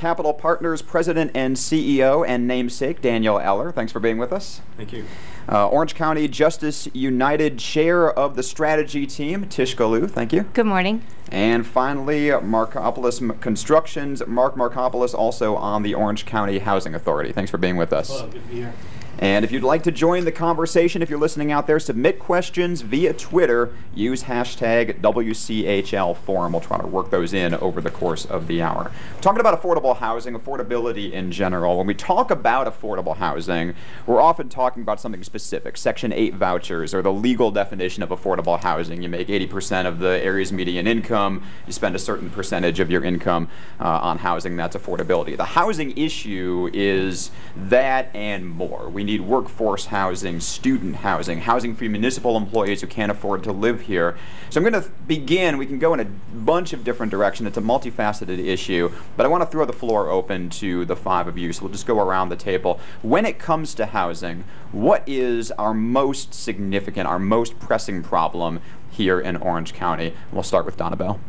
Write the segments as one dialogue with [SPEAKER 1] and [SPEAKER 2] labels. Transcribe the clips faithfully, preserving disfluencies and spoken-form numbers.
[SPEAKER 1] Capital Partners President and C E O and namesake, Daniel Eller. Thanks for being with us.
[SPEAKER 2] Thank you.
[SPEAKER 1] Uh, Orange County Justice United Chair of the Strategy Team, Tish Galoo. Thank you.
[SPEAKER 3] Good morning.
[SPEAKER 1] And finally, Markopolis Constructions, Mark Markopolis, also on the Orange County Housing Authority. Thanks for being with us.
[SPEAKER 2] Hello, good to be here.
[SPEAKER 1] And if you'd like to join the conversation, if you're listening out there, submit questions via Twitter. Use hashtag W C H L Forum. We'll try to work those in over the course of the hour. We're talking about affordable housing, affordability in general. When we talk about affordable housing, we're often talking about something specific, Section eight vouchers, or the legal definition of affordable housing. You make eighty percent of the area's median income. You spend a certain percentage of your income uh, on housing. That's affordability. The housing issue is that and more. We need workforce housing, student housing, housing for municipal employees who can't afford to live here. So I'm going to begin. We can go in a bunch of different directions. It's a multifaceted issue, but I want to throw the floor open to the five of you, so we'll just go around the table. When it comes to housing, what is our most significant, our most pressing problem here in Orange County? We'll start with Donna Bell.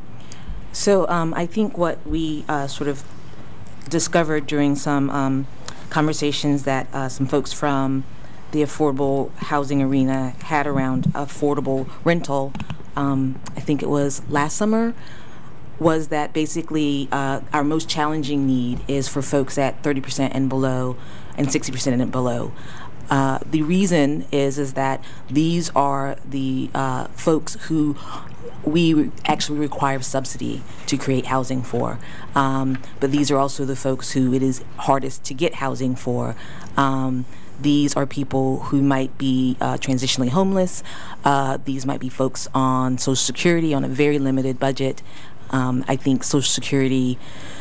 [SPEAKER 4] So um, I think what we uh, sort of discovered during some um, conversations that uh, some folks from the affordable housing arena had around affordable rental, um, I think it was last summer, was that basically uh, our most challenging need is for folks at thirty percent and below and sixty percent and below. Uh, the reason is is that these are the uh, folks who we re- actually require subsidy to create housing for. Um, but these are also the folks who it is hardest to get housing for. Um, these are people who might be uh, transitionally homeless. Uh, these might be folks on Social Security on a very limited budget. Um, I think Social Security,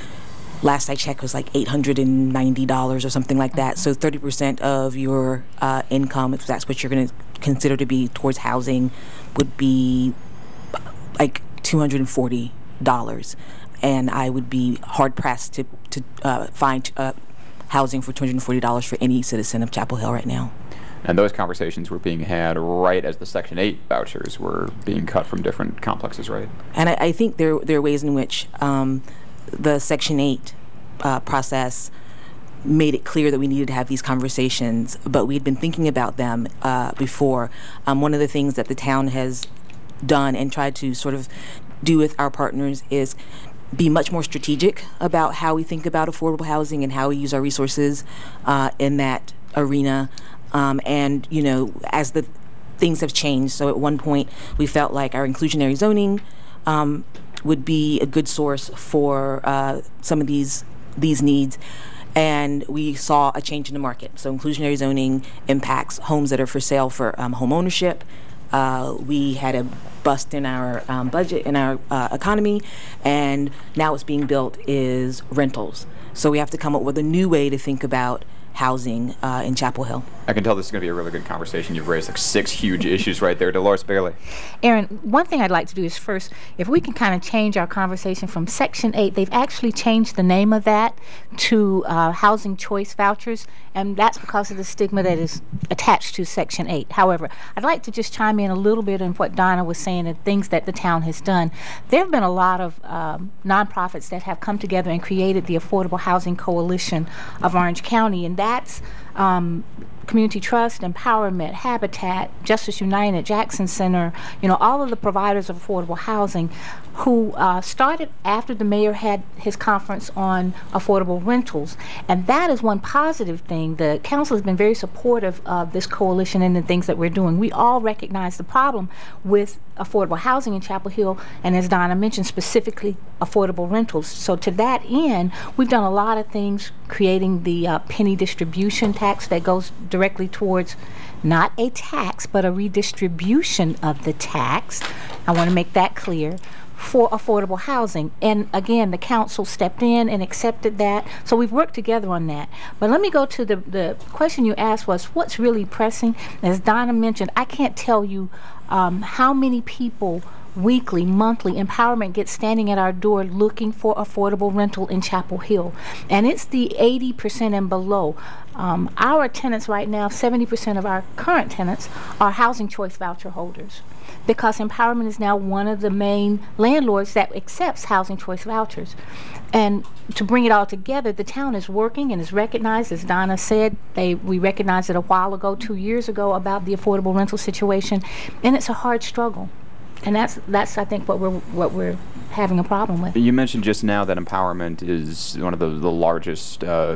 [SPEAKER 4] last I checked, was like eight hundred ninety dollars or something like that. So thirty percent of your uh, income, if that's what you're going to consider to be towards housing, would be like two hundred forty dollars. And I would be hard-pressed to, to uh, find uh, housing for two hundred forty dollars for any citizen of Chapel Hill right now.
[SPEAKER 1] And those conversations were being had right as the Section eight vouchers were being cut from different complexes, right?
[SPEAKER 4] And I, I think there, there are ways in which um, the Section eight uh, process made it clear that we needed to have these conversations, but we'd been thinking about them uh, before. Um, one of the things that the town has done and tried to sort of do with our partners is be much more strategic about how we think about affordable housing and how we use our resources uh, in that arena. Um, and, you know, as the things have changed, so at one point we felt like our inclusionary zoning um, would be a good source for uh, some of these these needs. And we saw a change in the market. So inclusionary zoning impacts homes that are for sale for um, home ownership. Uh, we had a bust in our um, budget, in our uh, economy, and now what's being built is rentals. So we have to come up with a new way to think about housing uh, in Chapel Hill.
[SPEAKER 1] I can tell this is going to be a really good conversation. You've raised like six huge issues right there. Dolores Bailey.
[SPEAKER 5] Aaron, one thing I'd like to do is first, if we can kind of change our conversation from Section eight, they've actually changed the name of that to uh, Housing Choice Vouchers, and that's because of the stigma that is attached to Section eight. However, I'd like to just chime in a little bit on what Donna was saying and things that the town has done. There have been a lot of um, nonprofits that have come together and created the Affordable Housing Coalition of Orange County, and that's um, Community Trust, Empowerment, Habitat, Justice United, Jackson Center, you know, all of the providers of affordable housing who uh, started after the mayor had his conference on affordable rentals. And that is one positive thing. The council has been very supportive of this coalition and the things that we're doing. We all recognize the problem with affordable housing in Chapel Hill, and as Donna mentioned, specifically affordable rentals. So to that end, we've done a lot of things, creating the uh, penny distribution tax that goes directly towards not a tax, but a redistribution of the tax. I want to make that clear. For affordable housing. And again, the council stepped in and accepted that. So we've worked together on that. But let me go to the, the question you asked was, what's really pressing? As Donna mentioned, I can't tell you um, how many people weekly, monthly, Empowerment gets standing at our door looking for affordable rental in Chapel Hill. And it's the eighty percent and below. Um, our tenants right now, seventy percent of our current tenants are housing choice voucher holders, because Empowerment is now one of the main landlords that accepts housing choice vouchers. And to bring it all together, the town is working and is recognized, as Donna said, they we recognized it a while ago, two years ago, about the affordable rental situation, and it's a hard struggle. And that's that's I think what we're what we're having a problem with.
[SPEAKER 1] You mentioned just now that Empowerment is one of the the largest uh,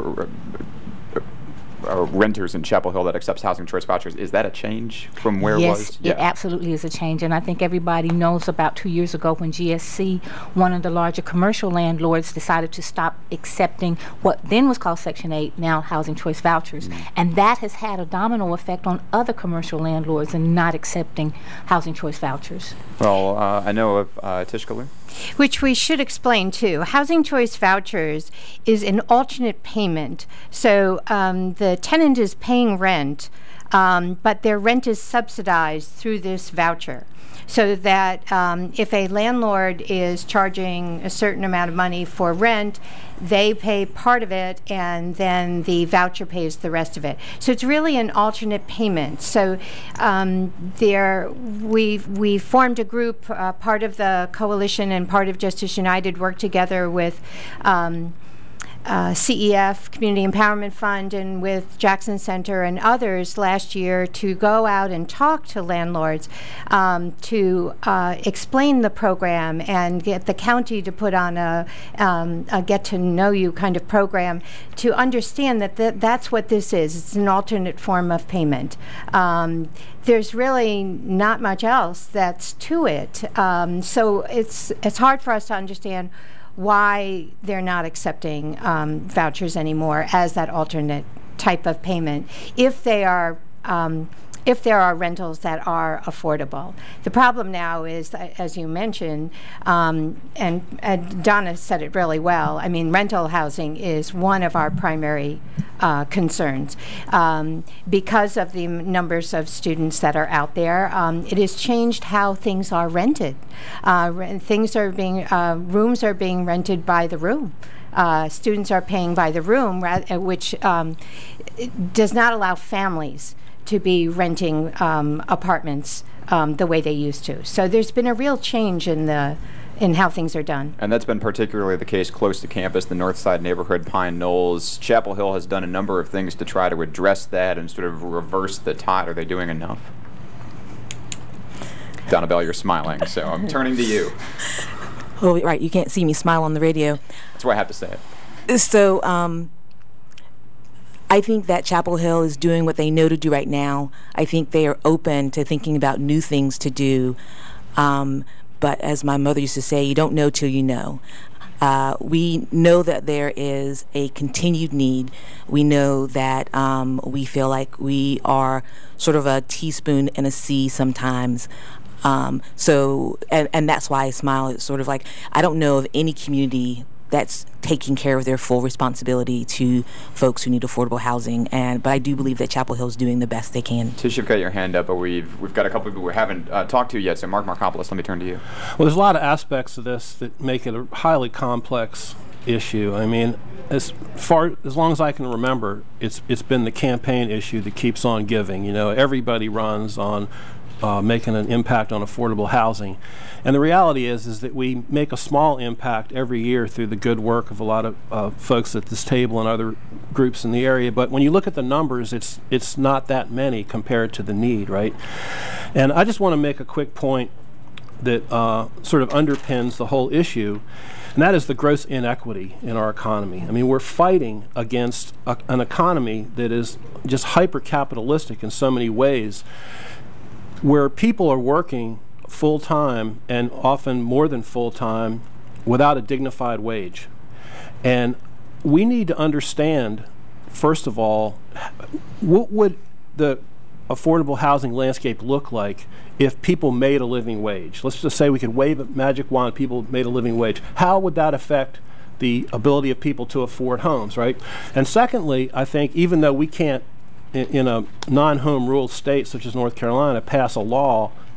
[SPEAKER 1] Uh, renters in Chapel Hill that accepts housing choice vouchers. Is that a change from where
[SPEAKER 5] yes,
[SPEAKER 1] it was?
[SPEAKER 5] Yes, yeah. It absolutely is a change. And I think everybody knows about two years ago when G S C, one of the larger commercial landlords, decided to stop accepting what then was called Section eight, now housing choice vouchers. Mm. And that has had a domino effect on other commercial landlords in not accepting housing choice vouchers.
[SPEAKER 1] Well, uh, I know of uh, Tish Kalu.
[SPEAKER 2] Which we should explain too. Housing choice vouchers is an alternate payment. So um, the tenant is paying rent, um, but their rent is subsidized through this voucher. So that um, if a landlord is charging a certain amount of money for rent, they pay part of it, and then the voucher pays the rest of it. So it's really an alternate payment. So um, there, we we formed a group, uh, part of the coalition and part of Justice United, worked together with Um, Uh, C E F, Community Empowerment Fund, and with Jackson Center and others last year to go out and talk to landlords, um, to uh, explain the program and get the county to put on a, um, a get-to-know-you kind of program to understand that th- that's what this is. It's an alternate form of payment. Um, there's really not much else that's to it. Um, so it's it's hard for us to understand why they're not accepting um, vouchers anymore as that alternate type of payment if they are um, if there are rentals that are affordable. The problem now is, as you mentioned, um, and, and Donna said it really well, I mean, rental housing is one of our primary uh, concerns. Um, because of the m- numbers of students that are out there, um, it has changed how things are rented. Uh, re- things are being, uh, rooms are being rented by the room. Uh, students are paying by the room, ra- which um, does not allow families to be renting um, apartments um, the way they used to. So there's been a real change in the in how things are done.
[SPEAKER 1] And that's been particularly the case close to campus, the Northside neighborhood, Pine Knolls. Chapel Hill has done a number of things to try to address that and sort of reverse the tide. Are they doing enough? Donna Bell, you're smiling, so I'm turning to you.
[SPEAKER 4] Oh, right, you can't see me smile on the radio.
[SPEAKER 1] That's why I have to say it.
[SPEAKER 4] So, um, I think that Chapel Hill is doing what they know to do right now. I think they are open to thinking about new things to do. Um, but as my mother used to say, you don't know till you know. Uh, we know that there is a continued need. We know that um, we feel like we are sort of a teaspoon in a sea sometimes. Um, so, and, and that's why I smile. It's sort of like, I don't know of any community that's taking care of their full responsibility to folks who need affordable housing, and but I do believe that Chapel Hill is doing the best they can.
[SPEAKER 1] Tish, you've got your hand up, but we've we've got a couple of people we haven't uh, talked to yet. So, Mark Markopoulos, let me turn to you.
[SPEAKER 3] Well, there's a lot of aspects of this that make it a highly complex issue. I mean, as far as long as I can remember, it's it's been the campaign issue that keeps on giving. You know, everybody runs on Uh, making an impact on affordable housing. And the reality is is that we make a small impact every year through the good work of a lot of uh, folks at this table and other groups in the area. But when you look at the numbers, it's it's not that many compared to the need, right? And I just want to make a quick point that uh, sort of underpins the whole issue, and that is the gross inequity in our economy. I mean, we're fighting against a, an economy that is just hyper-capitalistic in so many ways, where people are working full-time and often more than full-time without a dignified wage. And we need to understand, first of all, what would the affordable housing landscape look like if people made a living wage? Let's just say we could wave a magic wand, people made a living wage. How would that affect the ability of people to afford homes, right? And secondly, I think even though we can't in a non-home rule state such as North Carolina pass a law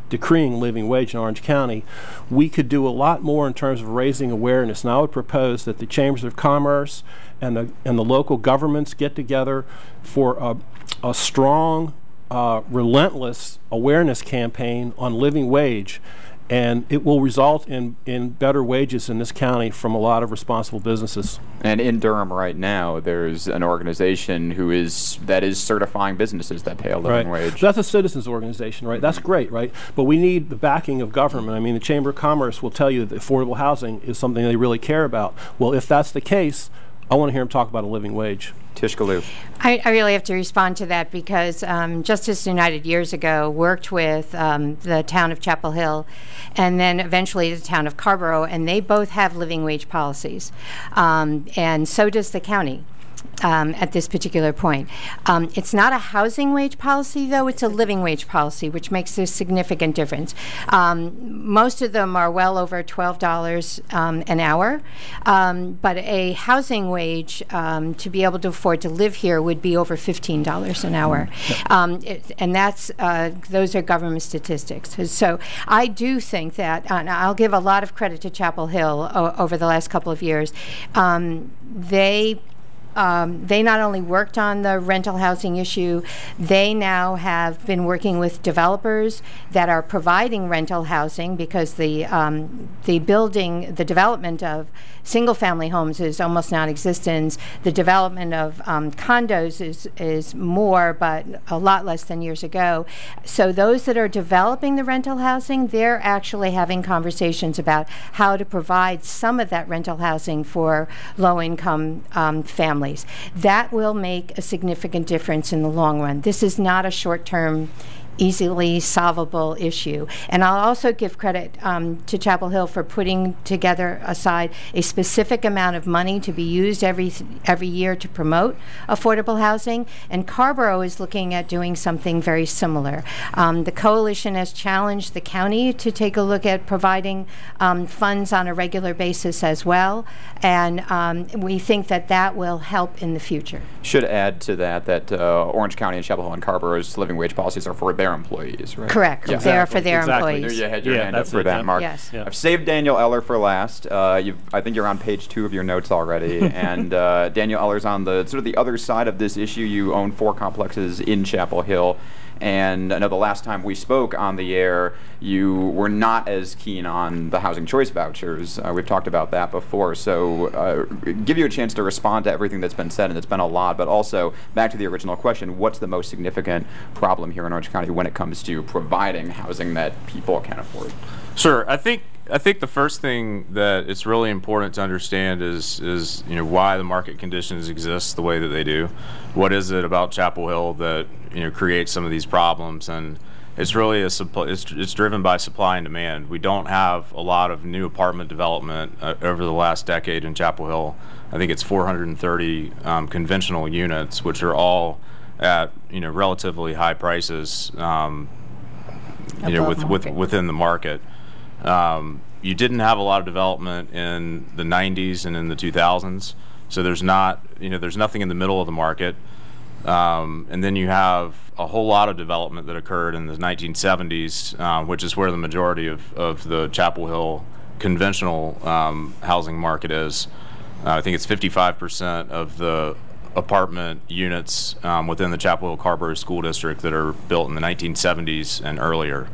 [SPEAKER 3] decreeing living wage in Orange County, we could do a lot more in terms of raising awareness. And I would propose that the Chambers of Commerce and the, and the local governments get together for a, a strong, uh, relentless awareness campaign on living wage. And it will result in, in better wages in this county from a lot of responsible businesses.
[SPEAKER 1] And in Durham right now, there's an organization who is that is certifying businesses that pay a living
[SPEAKER 3] right.
[SPEAKER 1] wage.
[SPEAKER 3] So that's a citizens organization, right? That's great, right? But we need the backing of government. I mean, the Chamber of Commerce will tell you that affordable housing is something they really care about. Well, if that's the case, I want to hear them talk about a living wage.
[SPEAKER 1] Tish Galoo.
[SPEAKER 2] I, I really have to respond to that because um, Justice United years ago worked with um, the town of Chapel Hill and then eventually the town of Carrboro, and they both have living wage policies. Um, and so does the county. Um, at this particular point. Um, it's not a housing wage policy, though. It's a living wage policy, which makes a significant difference. Um, most of them are well over twelve dollars um, an hour, um, but a housing wage um, to be able to afford to live here would be over fifteen dollars an hour. Um, it, and that's uh, those are government statistics. So I do think that, and I'll give a lot of credit to Chapel Hill o- over the last couple of years. Um, they Um, they not only worked on the rental housing issue, they now have been working with developers that are providing rental housing because the um, the building, the development of single-family homes is almost non-existent. The development of um, condos is is more, but a lot less than years ago. So those that are developing the rental housing, they're actually having conversations about how to provide some of that rental housing for low-income um, families. That will make a significant difference in the long run. This is not a short-term, easily solvable issue. And I'll also give credit um, to Chapel Hill for putting together aside a specific amount of money to be used every th- every year to promote affordable housing. And Carrboro is looking at doing something very similar. Um, the coalition has challenged the county to take a look at providing um, funds on a regular basis as well. And um, we think that that will help in the future.
[SPEAKER 1] Should add to that that uh, Orange County and Chapel Hill and Carrboro's living wage policies are for their employees, right?
[SPEAKER 2] Correct.
[SPEAKER 1] Yeah.
[SPEAKER 2] They are for their
[SPEAKER 3] Exactly.
[SPEAKER 2] employees.
[SPEAKER 1] There you had your
[SPEAKER 3] Yeah,
[SPEAKER 1] hand up
[SPEAKER 3] that's
[SPEAKER 1] for
[SPEAKER 3] it,
[SPEAKER 1] that,
[SPEAKER 3] yeah.
[SPEAKER 1] Mark.
[SPEAKER 2] Yes.
[SPEAKER 3] Yeah.
[SPEAKER 1] I've saved Daniel Eller for last. Uh, you've, I think you're on page two of your notes already. and uh, Daniel Eller's on the sort of the other side of this issue. You own four complexes in Chapel Hill. And I know the last time we spoke on the air, you were not as keen on the housing choice vouchers. Uh, we've talked about that before. So uh, give you a chance to respond to everything that's been said, and it's been a lot. But also, back to the original question, what's the most significant problem here in Orange County when it comes to providing housing that people can afford?
[SPEAKER 6] Sure. I think I think the first thing that it's really important to understand is is you know why the market conditions exist the way that they do. What is it about Chapel Hill that you know creates some of these problems? And it's really a supply, it's it's driven by supply and demand. We don't have a lot of new apartment development uh, over the last decade in Chapel Hill. I think it's four hundred thirty um, conventional units, which are all at you know relatively high prices. Um, you know, with, with within the market. Um, you didn't have a lot of development in the nineties and in the two thousands, so there's not, you know, there's nothing in the middle of the market. Um, and then you have a whole lot of development that occurred in the nineteen seventies, uh, which is where the majority of, of the Chapel Hill conventional um, housing market is. Uh, I think it's fifty-five percent of the apartment units um, within the Chapel Hill Carrboro School District that are built in the nineteen seventies and earlier.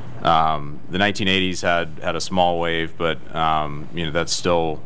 [SPEAKER 6] Um, the nineteen eighties had, had a small wave, but um, you know that's still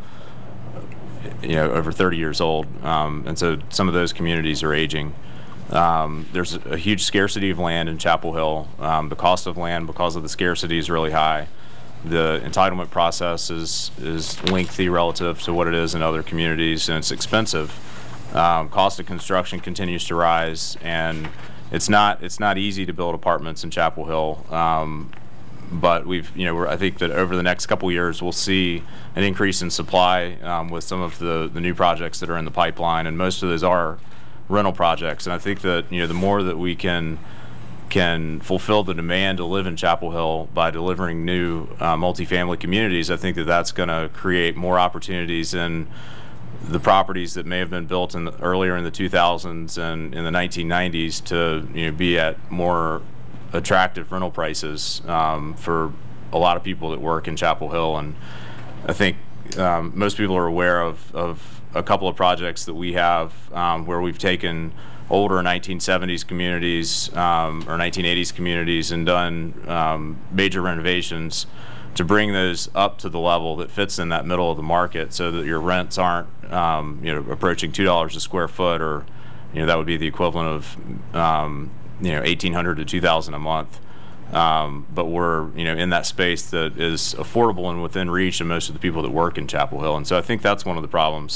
[SPEAKER 6] you know over thirty years old, um, and so some of those communities are aging. Um, there's a, a huge scarcity of land in Chapel Hill. Um, the cost of land, because of the scarcity, is really high. The entitlement process is is lengthy relative to what it is in other communities, and it's expensive. Um, cost of construction continues to rise, and it's not it's not easy to build apartments in Chapel Hill. Um, but we've you know we're, I think that over the next couple of years we'll see an increase in supply um, with some of the, the new projects that are in the pipeline, and most of those are rental projects. And I think that you know the more that we can can fulfill the demand to live in Chapel Hill by delivering new uh, multifamily communities, I think that that's going to create more opportunities in the properties that may have been built in the, earlier in the two thousands and in the nineteen nineties to you know be at more attractive rental prices um, for a lot of people that work in Chapel Hill. And I think um, most people are aware of, of a couple of projects that we have um, where we've taken older nineteen seventies communities um, or nineteen eighties communities and done um, major renovations to bring those up to the level that fits in that middle of the market, so that your rents aren't um, you know approaching two dollars a square foot, or you know that would be the equivalent of um, you know eighteen hundred to two thousand a month. Um, but we're you know in that space that is affordable and within reach of most of the people that work in Chapel Hill, and so I think that's one of the problems.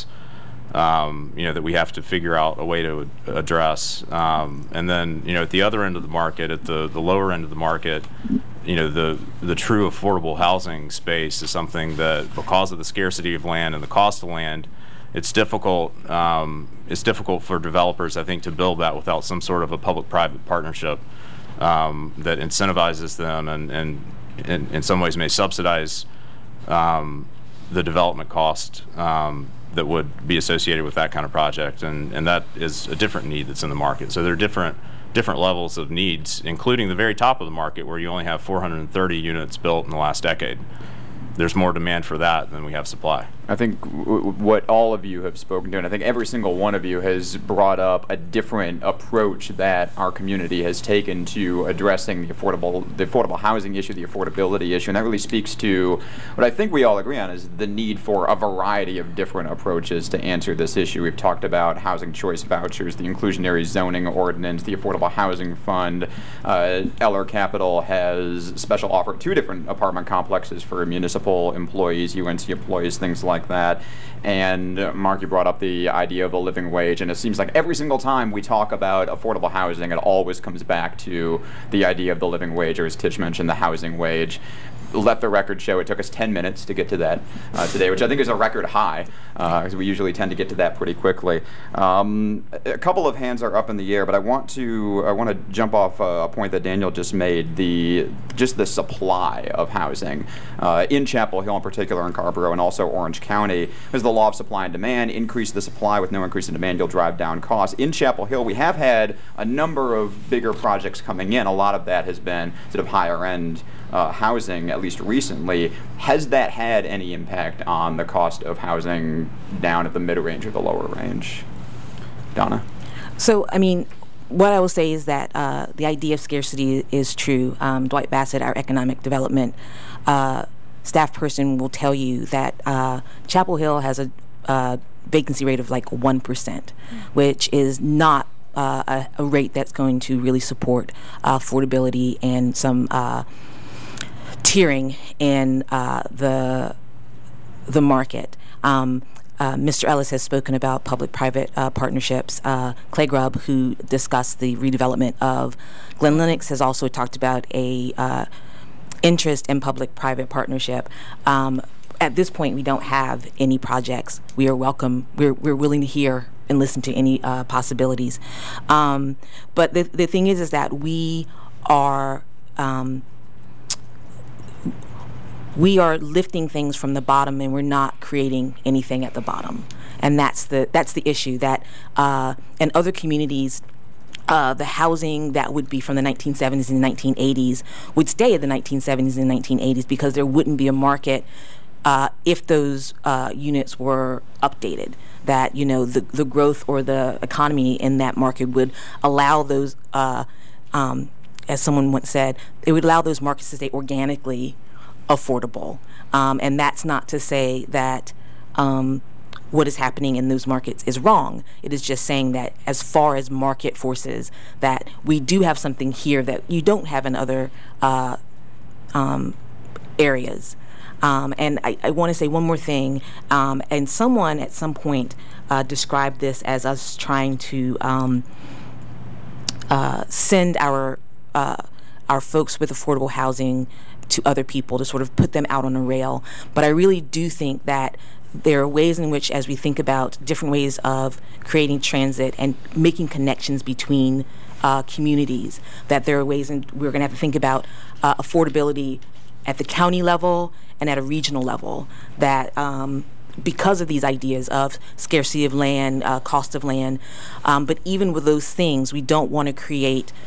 [SPEAKER 6] Um, you know, that we have to figure out a way to address. Um, and then, you know, at the other end of the market, at the, the lower end of the market, you know, the, the true affordable housing space is something that, because of the scarcity of land and the cost of land, it's difficult, um, it's difficult for developers, I think, to build that without some sort of a public-private partnership um, that incentivizes them and, and, and in some ways may subsidize um, the development cost um, that would be associated with that kind of project, and, and that is a different need that's in the market. So there are different different levels of needs, including the very top of the market where you only have four hundred thirty units built in the last decade. There's more demand for that than we have supply.
[SPEAKER 1] I think w- what all of you have spoken to, and I think every single one of you has brought up a different approach that our community has taken to addressing the affordable the affordable housing issue, the affordability issue, and that really speaks to what I think we all agree on is the need for a variety of different approaches to answer this issue. We've talked about housing choice vouchers, the inclusionary zoning ordinance, the affordable housing fund. Uh, Eller Capital has special offer two different apartment complexes for municipal employees, U N C employees, things like that. And uh, Mark, you brought up the idea of a living wage, and it seems like every single time we talk about affordable housing, it always comes back to the idea of the living wage, or as Tish mentioned, the housing wage. Let the record show it took us ten minutes to get to that uh, today, which I think is a record high, because uh, we usually tend to get to that pretty quickly. Um, a couple of hands are up in the air, but I want to I want to jump off a point that Daniel just made, the just the supply of housing uh, in Chapel Hill in particular, in Carrboro, and also Orange County. There's the law of supply and demand. Increase the supply with no increase in demand, you'll drive down costs. In Chapel Hill, we have had a number of bigger projects coming in. A lot of that has been sort of higher end Uh, housing, at least recently. Has that had any impact on the cost of housing down at the mid-range or the lower range? Donna?
[SPEAKER 4] So, I mean, what I will say is that uh, the idea of scarcity is true. Um, Dwight Bassett, our economic development uh, staff person, will tell you that uh, Chapel Hill has a uh, vacancy rate of like one percent, which is not uh, a, a rate that's going to really support uh, affordability and some uh, tiering in uh, the the market. Um, uh, Mister Ellis has spoken about public-private uh, partnerships. Uh, Clay Grubb, who discussed the redevelopment of Glen Lennox, has also talked about a uh, interest in public-private partnership. Um, at this point, we don't have any projects. We are welcome. We're we're willing to hear and listen to any uh, possibilities. Um, but the the thing is, is that we are. Um, We are lifting things from the bottom, and we're not creating anything at the bottom, and that's the that's the issue. That uh, in other communities, uh, the housing that would be from the nineteen seventies and nineteen eighties would stay in the nineteen seventies and nineteen eighties because there wouldn't be a market uh, if those uh, units were updated. That you know the the growth or the economy in that market would allow those, uh, um, as someone once said, it would allow those markets to stay organically affordable, um, and that's not to say that um, what is happening in those markets is wrong. It is just saying that as far as market forces, that we do have something here that you don't have in other uh, um, areas. Um, and I, I want to say one more thing. Um, and someone at some point uh, described this as us trying to um, uh, send our uh, our folks with affordable housing to other people, to sort of put them out on a rail. But I really do think that there are ways in which, as we think about different ways of creating transit and making connections between uh, communities, that there are ways in we're going to have to think about uh, affordability at the county level and at a regional level, that um, because of these ideas of scarcity of land, uh, cost of land, um, but even with those things, we don't want to create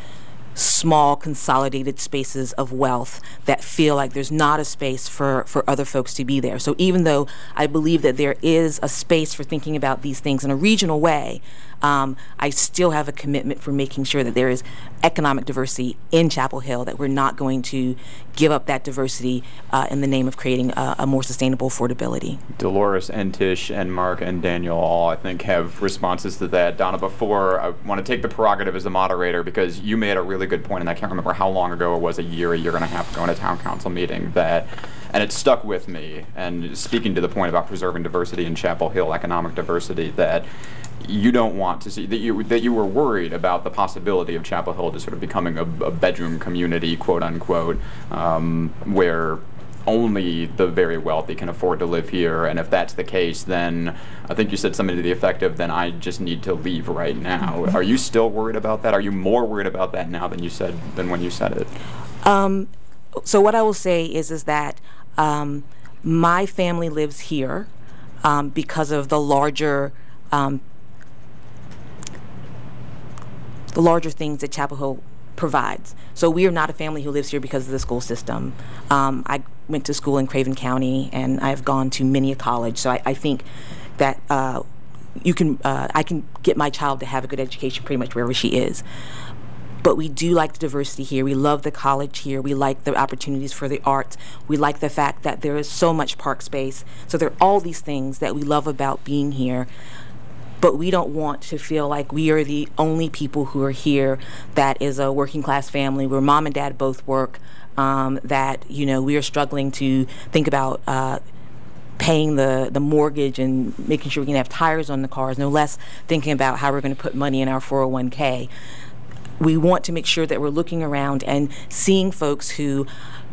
[SPEAKER 4] small consolidated spaces of wealth that feel like there's not a space for, for other folks to be there. So even though I believe that there is a space for thinking about these things in a regional way, um, I still have a commitment for making sure that there is economic diversity in Chapel Hill, that we're not going to give up that diversity uh, in the name of creating a, a more sustainable affordability.
[SPEAKER 1] Dolores and Tish and Mark and Daniel all, I think, have responses to that. Donna, before, I want to take the prerogative as the moderator, because you made a really good point, and I can't remember how long ago it was, a year, a year and a half ago in a town council meeting, that, and it stuck with me, and speaking to the point about preserving diversity in Chapel Hill, economic diversity, that you don't want to see, that you that you were worried about the possibility of Chapel Hill just sort of becoming a, a bedroom community, quote unquote, um, where only the very wealthy can afford to live here. And if that's the case, then I think you said something to the effect of, then I just need to leave right now. Are you still worried about that? Are you more worried about that now than you said than when you said it?
[SPEAKER 4] Um, so what I will say is is that um, my family lives here um, because of the larger um, the larger things that Chapel Hill provides. So we are not a family who lives here because of the school system. Um, I went to school in Craven County, and I've gone to many a college. So I, I think that uh, you can, uh, I can get my child to have a good education pretty much wherever she is. But we do like the diversity here. We love the college here. We like the opportunities for the arts. We like the fact that there is so much park space. So there are all these things that we love about being here. But we don't want to feel like we are the only people who are here that is a working class family where mom and dad both work, um, that, you know, we are struggling to think about uh, paying the, the mortgage and making sure we can have tires on the cars, no less thinking about how we're going to put money in our four oh one k. We want to make sure that we're looking around and seeing folks who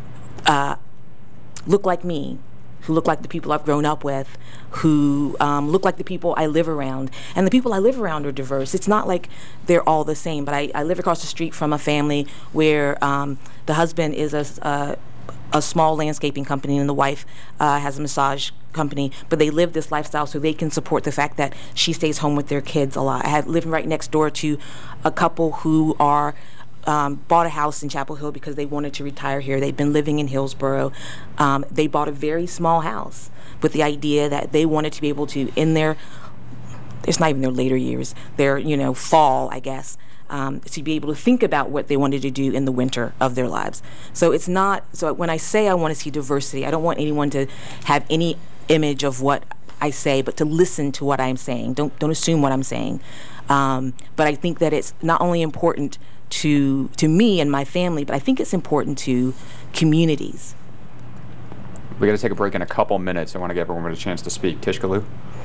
[SPEAKER 4] uh, look like me, who look like the people I've grown up with, who um, look like the people I live around. And the people I live around are diverse. It's not like they're all the same, but I, I live across the street from a family where um, the husband is a, a, a small landscaping company and the wife uh, has a massage company, but they live this lifestyle so they can support the fact that she stays home with their kids a lot. I had living right next door to a couple who are Um, bought a house in Chapel Hill because they wanted to retire here. They've been living in Hillsborough. Um, they bought a very small house with the idea that they wanted to be able to, in their, it's not even their later years, their, you know, fall, I guess, um, to be able to think about what they wanted to do in the winter of their lives. So it's not, so when I say I want to see diversity, I don't want anyone to have any image of what I say, but to listen to what I'm saying. Don't, don't assume what I'm saying. Um, but I think that it's not only important to to me and my family, but I think it's important to communities.
[SPEAKER 1] We got to take a break in a couple minutes. I want to give everyone a chance to speak. Tish Kalu?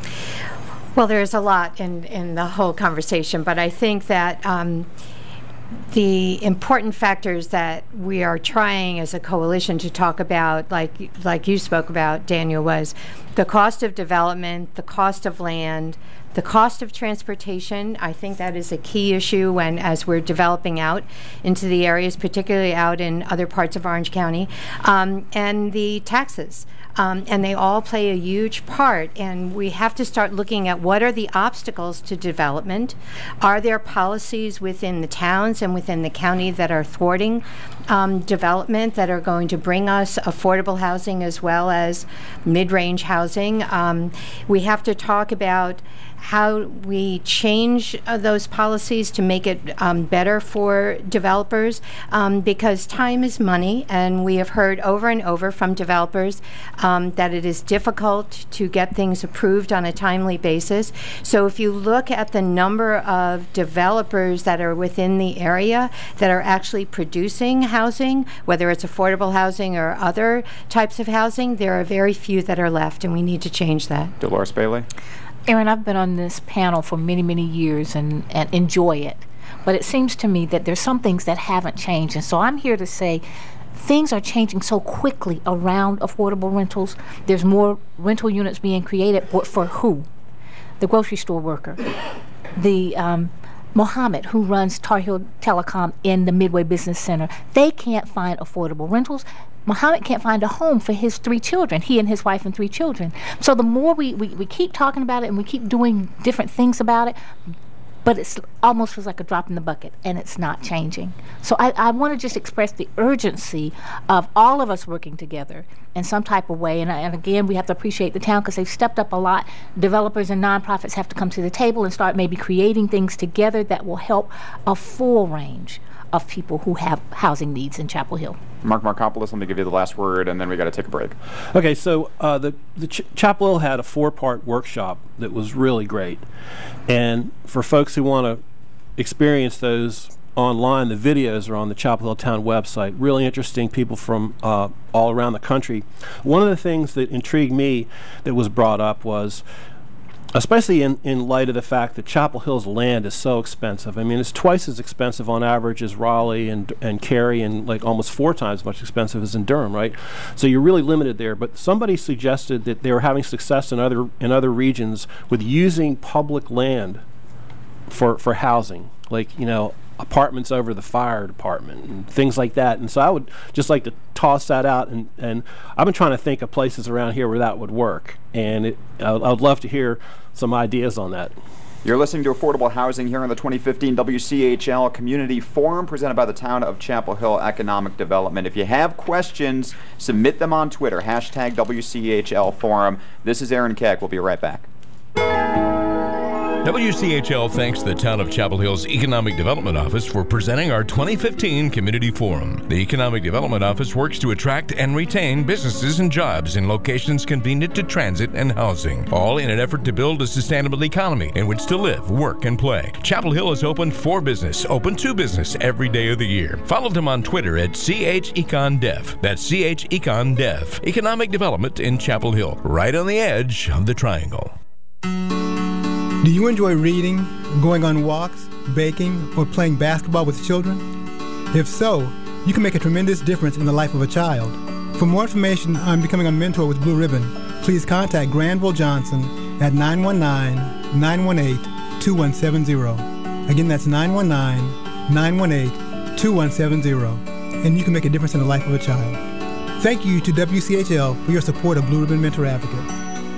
[SPEAKER 2] Well, there's a lot in, in the whole conversation, but I think that um, the important factors that we are trying as a coalition to talk about, like like you spoke about, Daniel, was the cost of development, the cost of land, the cost of transportation. I think that is a key issue when, as we're developing out into the areas, particularly out in other parts of Orange County, um, and the taxes. Um, and they all play a huge part, and we have to start looking at what are the obstacles to development. Are there policies within the towns and within the county that are thwarting um, development, that are going to bring us affordable housing as well as mid-range housing? Um, we have to talk about how we change uh, those policies to make it um, better for developers, um, because time is money, and we have heard over and over from developers um, that it is difficult to get things approved on a timely basis. So if you look at the number of developers that are within the area that are actually producing housing, whether it's affordable housing or other types of housing, there are very few that are left, and we need to change that.
[SPEAKER 1] Dolores Bailey?
[SPEAKER 5] Erin, I've been on this panel for many, many years and, and enjoy it. But it seems to me that there's some things that haven't changed. And so I'm here to say things are changing so quickly around affordable rentals. There's more rental units being created, but for who? The grocery store worker. The um, Mohammed, who runs Tar Heel Telecom in the Midway Business Center. They can't find affordable rentals. Mohammed can't find a home for his three children, he and his wife and three children. So the more we, we, we keep talking about it and we keep doing different things about it, but it's almost feels like a drop in the bucket, and it's not changing. So I, I want to just express the urgency of all of us working together in some type of way. And, and again, we have to appreciate the town because they've stepped up a lot. Developers and nonprofits have to come to the table and start maybe creating things together that will help a full range of people who have housing needs in Chapel Hill.
[SPEAKER 1] Mark Markopoulos, let me give you the last word, and then we got to take a break.
[SPEAKER 3] Okay, so uh, the, the Ch- Chapel Hill had a four-part workshop that was really great. And for folks who want to experience those online, the videos are on the Chapel Hill Town website. Really interesting people from uh, all around the country. One of the things that intrigued me that was brought up was, especially in, in light of the fact that Chapel Hill's land is so expensive. I mean, it's twice as expensive on average as Raleigh and and Cary, and like almost four times as much expensive as in Durham, right? So you're really limited there. But somebody suggested that they were having success in other in other regions with using public land for for housing, like, you know, apartments over the fire department and things like that. And so I would just like to toss that out, and, and I've been trying to think of places around here where that would work, and it, I, I would love to hear some ideas on that.
[SPEAKER 1] You're listening to Affordable Housing here on the twenty fifteen W C H L Community Forum presented by the Town of Chapel Hill Economic Development. If you have questions, submit them on Twitter, hashtag W C H L Forum. This is Aaron Keck. We'll be right back.
[SPEAKER 7] W C H L thanks the Town of Chapel Hill's Economic Development Office for presenting our twenty fifteen Community Forum. The Economic Development Office works to attract and retain businesses and jobs in locations convenient to transit and housing, all in an effort to build a sustainable economy in which to live, work, and play. Chapel Hill is open for business, open to business every day of the year. Follow them on Twitter at C H Econ Dev. That's C H Econ Dev. Economic Development in Chapel Hill, right on the edge of the triangle.
[SPEAKER 8] Do you enjoy reading, going on walks, baking, or playing basketball with children? If so, you can make a tremendous difference in the life of a child. For more information on becoming a mentor with Blue Ribbon, please contact Granville Johnson at nine one nine, nine one eight, two one seven zero. Again, that's nine one nine, nine one eight, two one seven zero. And you can make a difference in the life of a child. Thank you to W C H L for your support of Blue Ribbon Mentor Advocate.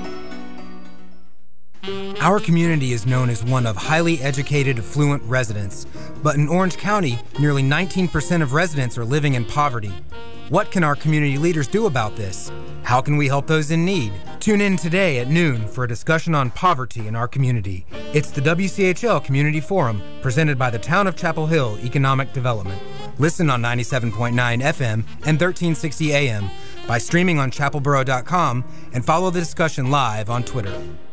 [SPEAKER 9] Our community is known as one of highly educated, affluent residents, but in Orange County, nearly nineteen percent of residents are living in poverty. What can our community leaders do about this? How can we help those in need? Tune in today at noon for a discussion on poverty in our community. It's the W C H L Community Forum, presented by the Town of Chapel Hill Economic Development. Listen on ninety-seven point nine F M and thirteen sixty A M, by streaming on chapel borough dot com, and follow the discussion live on Twitter.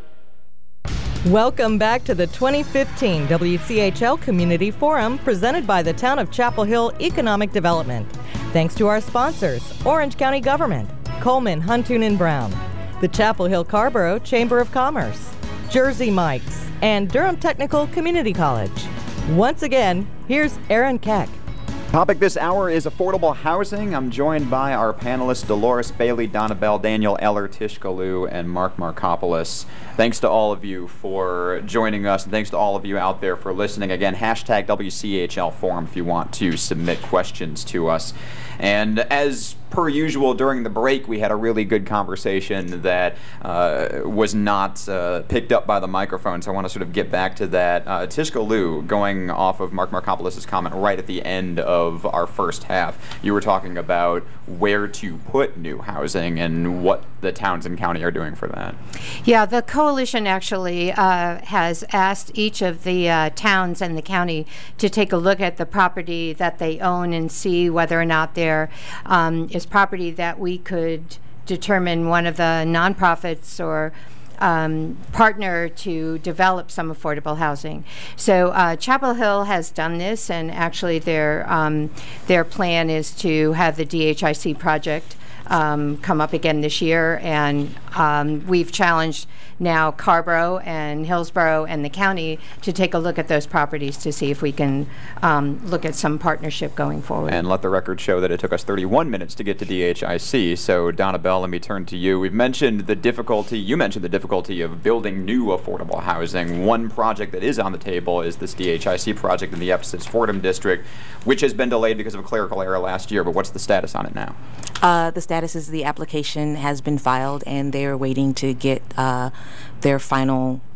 [SPEAKER 10] Welcome back to the twenty fifteen W C H L Community Forum presented by the Town of Chapel Hill Economic Development. Thanks to our sponsors, Orange County Government, Coleman, Huntoon and Brown, the Chapel Hill Carrboro Chamber of Commerce, Jersey Mike's, and Durham Technical Community College. Once again, here's Aaron Keck.
[SPEAKER 1] Topic this hour is affordable housing. I'm joined by our panelists Dolores Bailey, Donna Bell, Daniel Eller, Tish Galoo, and Mark Markopoulos. Thanks to all of you for joining us, and thanks to all of you out there for listening. Again, hashtag W C H L Forum if you want to submit questions to us. And as per usual, during the break, we had a really good conversation that uh, was not uh, picked up by the microphone, so I want to sort of get back to that. Uh, Tish Galoo, going off of Mark Markopoulos' comment right at the end of our first half, you were talking about where to put new housing and what the towns and county are doing for that.
[SPEAKER 2] Yeah, the coalition actually uh, has asked each of the uh, towns and the county to take a look at the property that they own and see whether or not there um, is property that we could determine one of the nonprofits or um, partner to develop some affordable housing. So uh, Chapel Hill has done this, and actually their um, their plan is to have the D H I C project um, come up again this year, and um, we've challenged now Carrboro and Hillsborough and the county to take a look at those properties to see if we can um, look at some partnership going forward.
[SPEAKER 1] And let the record show that it took us thirty-one minutes to get to D H I C. So Donna Bell, let me turn to you. We've mentioned the difficulty, you mentioned the difficulty of building new affordable housing. One project that is on the table is this D H I C project in the Ephesus-Fordham district, which has been delayed because of a clerical error last year. But what's the status on it now?
[SPEAKER 4] Uh, the status is the application has been filed, and they're waiting to get uh, their final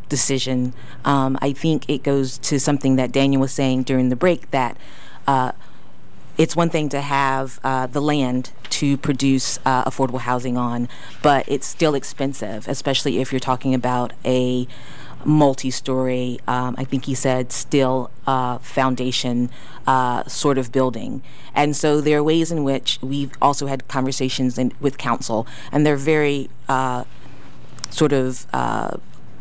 [SPEAKER 4] decision. Um, I think it goes to something that Daniel was saying during the break, that uh, it's one thing to have uh, the land to produce uh, affordable housing on, but it's still expensive, especially if you're talking about a multi-story, um, I think he said steel uh, foundation uh, sort of building. And so there are ways in which we've also had conversations in, with council, and they're very uh, sort of uh,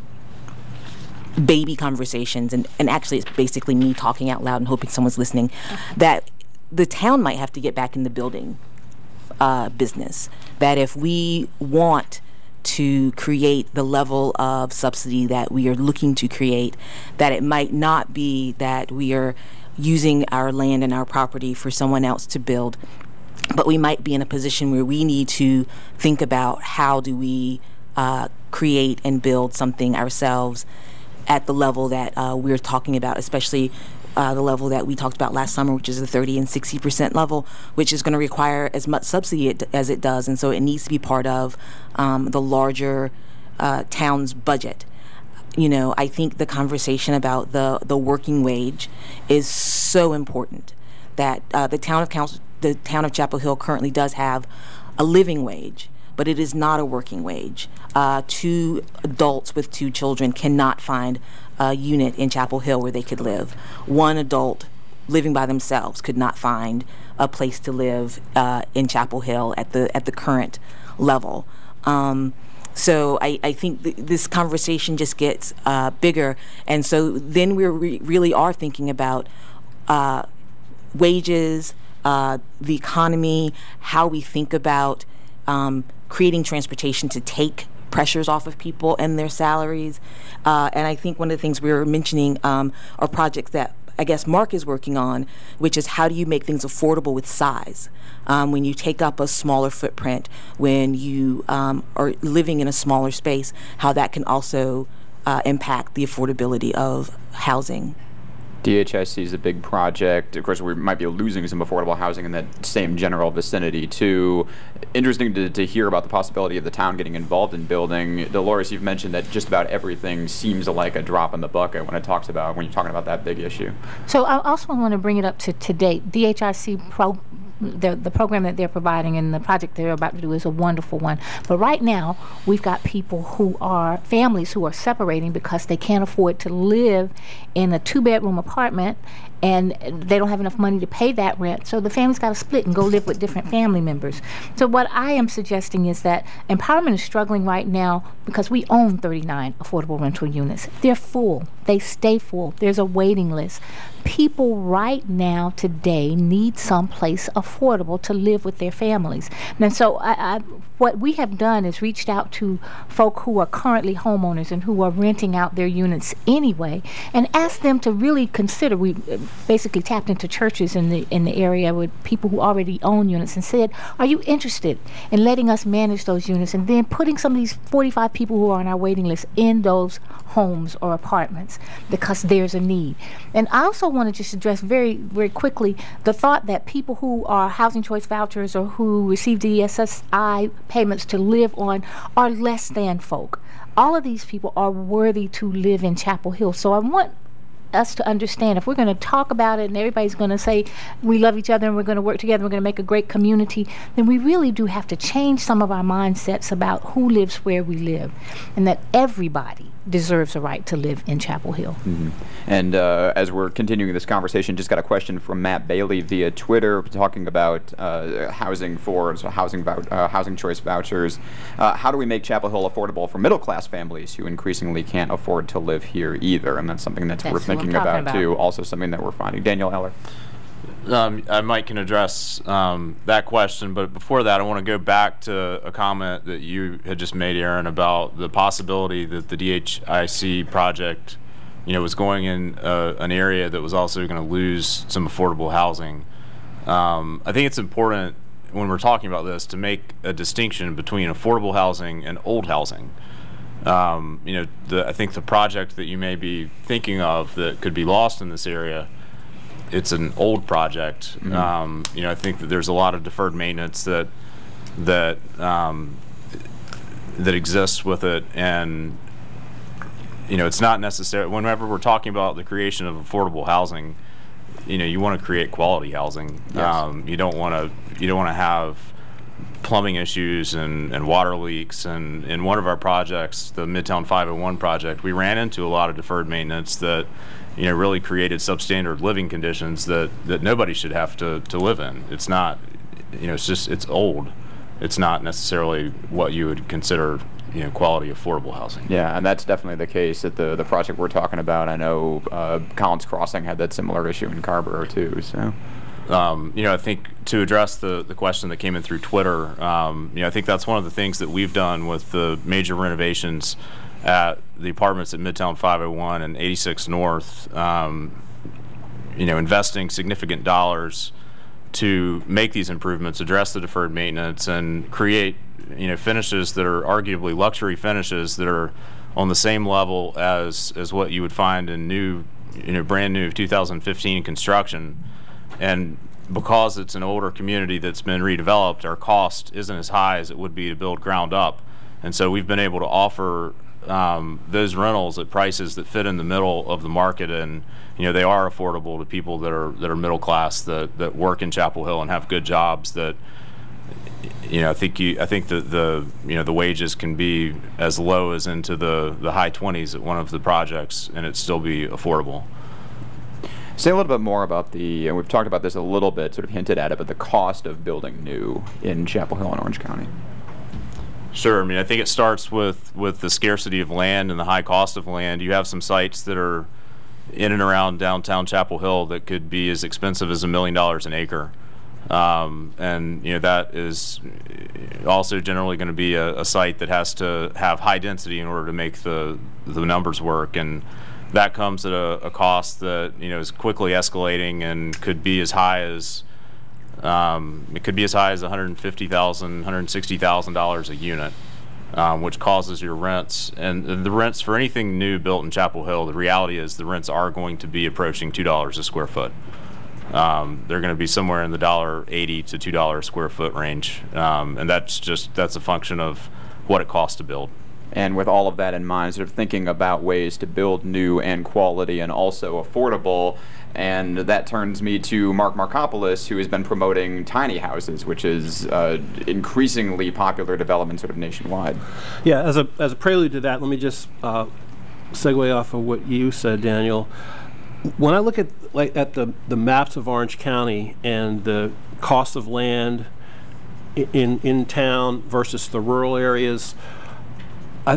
[SPEAKER 4] baby conversations, and, and actually it's basically me talking out loud and hoping someone's listening, that the town might have to get back in the building uh, business. That if we want to create the level of subsidy that we are looking to create, that it might not be that we are using our land and our property for someone else to build, but we might be in a position where we need to think about how do we uh, create and build something ourselves at the level that uh, we're talking about, especially uh, the level that we talked about last summer, which is the thirty and sixty percent level, which is going to require as much subsidy it, as it does. And so it needs to be part of um, the larger uh, town's budget. You know, I think the conversation about the, the working wage is so important, that uh, the town of Council, the town of Chapel Hill currently does have a living wage, but it is not a working wage. Uh, two adults with two children cannot find a unit in Chapel Hill where they could live. One adult living by themselves could not find a place to live uh, in Chapel Hill at the at the current level. Um, so I, I think th- this conversation just gets uh, bigger, and so then we re- really are thinking about uh, wages, uh, the economy, how we think about um, creating transportation to take pressures off of people and their salaries. Uh, and I think one of the things we were mentioning um, are projects that I guess Mark is working on, which is how do you make things affordable with size? Um, when you take up a smaller footprint, when you um, are living in a smaller space, how that can also uh, impact the affordability of housing.
[SPEAKER 1] D H I C is a big project. Of course, we might be losing some affordable housing in that same general vicinity, too. Interesting to, to hear about the possibility of the town getting involved in building. Dolores, you've mentioned that just about everything seems like a drop in the bucket when it talks about, when you're talking about that big issue.
[SPEAKER 5] So I also want to bring it up to, to date. D H I C pro The, the program that they're providing and the project they're about to do is a wonderful one. But right now, we've got people who are, families who are separating because they can't afford to live in a two-bedroom apartment, and they don't have enough money to pay that rent. So the family's got to split and go live with different family members. So what I am suggesting is that Empowerment is struggling right now because we own thirty-nine affordable rental units. They're full. They stay full. There's a waiting list. People right now today need someplace affordable to live with their families. And so I, I, what we have done is reached out to folk who are currently homeowners and who are renting out their units anyway, and asked them to really consider. We basically tapped into churches in the in the area with people who already own units and said, are you interested in letting us manage those units, and then putting some of these forty-five people who are on our waiting list in those homes or apartments, because there's a need. And I also want to just address very, very quickly the thought that people who are housing choice vouchers or who receive D S S I payments to live on are less than folk. All of these people are worthy to live in Chapel Hill. So I want us to understand, if we're going to talk about it and everybody's going to say we love each other and we're going to work together, we're going to make a great community, then we really do have to change some of our mindsets about who lives where we live, and that everybody deserves a right to live in Chapel Hill.
[SPEAKER 1] Mm-hmm. And uh, as we're continuing this conversation, just got a question from Matt Bailey via Twitter talking about uh, housing for so housing vou- uh, housing choice vouchers. Uh, how do we make Chapel Hill affordable for middle class families who increasingly can't afford to live here either? And that's something that's,
[SPEAKER 5] that's
[SPEAKER 1] we're thinking about, about too. Also something that we're finding. Daniel Eller.
[SPEAKER 6] Um, I might can address um, that question, but before that, I want to go back to a comment that you had just made, Aaron, about the possibility that the D H I C project, you know, was going in uh, an area that was also going to lose some affordable housing. Um, I think it's important when we're talking about this to make a distinction between affordable housing and old housing. Um, you know, the, I think the project that you may be thinking of that could be lost in this area, it's an old project. Mm-hmm. Um, you know, I think that there's a lot of deferred maintenance that that um, that exists with it, and you know, it's not necessary. Whenever we're talking about the creation of affordable housing, you know, you want to create quality housing.
[SPEAKER 1] Yes.
[SPEAKER 6] Um, you don't want to. You don't want to have plumbing issues and, and water leaks. And in one of our projects, the Midtown five oh one project, we ran into a lot of deferred maintenance that, you know, really created substandard living conditions that, that nobody should have to, to live in. It's not, you know, it's just, it's old. It's not necessarily what you would consider, you know, quality affordable housing.
[SPEAKER 1] Yeah, and that's definitely the case at the the project we're talking about. I know uh, Collins Crossing had that similar issue in Carrboro too. So,
[SPEAKER 6] um, you know, I think to address the the question that came in through Twitter, um, you know, I think that's one of the things that we've done with the major renovations at the apartments at Midtown five oh one and eighty-six North. Um, you know, investing significant dollars to make these improvements, address the deferred maintenance, and create, you know, finishes that are arguably luxury finishes that are on the same level as as what you would find in new, you know, brand new two thousand fifteen construction. And because it's an older community that's been redeveloped, our cost isn't as high as it would be to build ground up. And so we've been able to offer um, those rentals at prices that fit in the middle of the market, and you know, they are affordable to people that are that are middle class, that that work in Chapel Hill and have good jobs. That, you know, I think you I think that the you know the wages can be as low as into the the high twenties at one of the projects, and it still be affordable.
[SPEAKER 1] Say a little bit more about the, and we've talked about this a little bit, sort of hinted at it, but the cost of building new in Chapel Hill and Orange County.
[SPEAKER 6] Sure. I mean, I think it starts with, with the scarcity of land and the high cost of land. You have some sites that are in and around downtown Chapel Hill that could be as expensive as a million dollars an acre. Um, and, you know, that is also generally going to be a, a site that has to have high density in order to make the, the numbers work. And that comes at a, a cost that, you know, is quickly escalating and could be as high as Um, it could be as high as one hundred fifty thousand dollars, one hundred sixty thousand dollars a unit, um, which causes your rents. And, and the rents for anything new built in Chapel Hill, the reality is the rents are going to be approaching two dollars a square foot. Um, they're going to be somewhere in the one dollar eighty to two dollars a square foot range. Um, and that's just, that's a function of what it costs to build.
[SPEAKER 1] And with all of that in mind, sort of thinking about ways to build new and quality and also affordable. And that turns me to Mark Markopoulos, who has been promoting tiny houses, which is uh, increasingly popular development sort of nationwide.
[SPEAKER 3] Yeah, as a as a prelude to that, let me just uh, segue off of what you said, Daniel. When I look at like at the, the maps of Orange County and the cost of land in in town versus the rural areas, I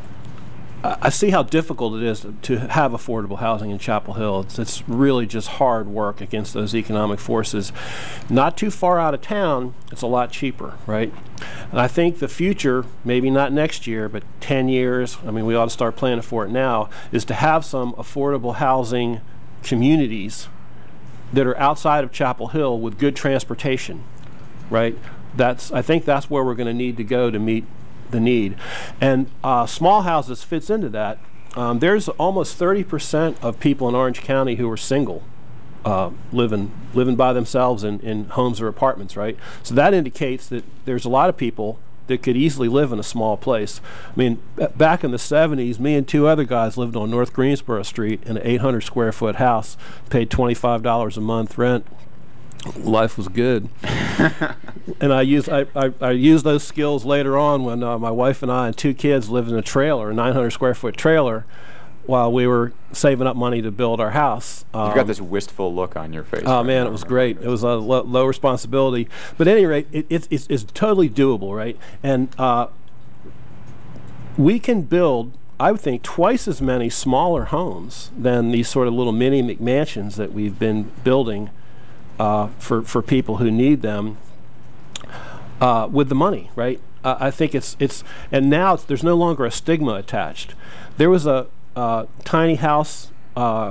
[SPEAKER 3] I see how difficult it is to have affordable housing in Chapel Hill. It's, it's really just hard work against those economic forces. Not too far out of town, it's a lot cheaper, right? And I think the future, maybe not next year, but ten years, I mean, we ought to start planning for it now, is to have some affordable housing communities that are outside of Chapel Hill with good transportation, right? That's, I think that's where we're going to need to go to meet the need. And uh, small houses fits into that. Um, there's almost thirty percent of people in Orange County who are single, uh, living living by themselves in, in homes or apartments, right? So that indicates that there's a lot of people that could easily live in a small place. I mean, b- back in the seventies, me and two other guys lived on North Greensboro Street in an eight hundred square foot house, paid twenty-five dollars a month rent. Life was good. And I used I, I, I used those skills later on when uh, my wife and I and two kids lived in a trailer, a nine hundred square foot trailer, while we were saving up money to build our house. Um,
[SPEAKER 1] You've got this wistful look on your face.
[SPEAKER 3] Oh
[SPEAKER 1] right
[SPEAKER 3] man,
[SPEAKER 1] now.
[SPEAKER 3] it was great. It was a lo- low responsibility, but at any rate, it, it, it's, it's totally doable, right? And uh, we can build, I would think, twice as many smaller homes than these sort of little mini McMansions that we've been building uh, for for people who need them. Uh, with the money, right? Uh, I think it's it's and now it's, there's no longer a stigma attached. There was a uh, tiny house uh,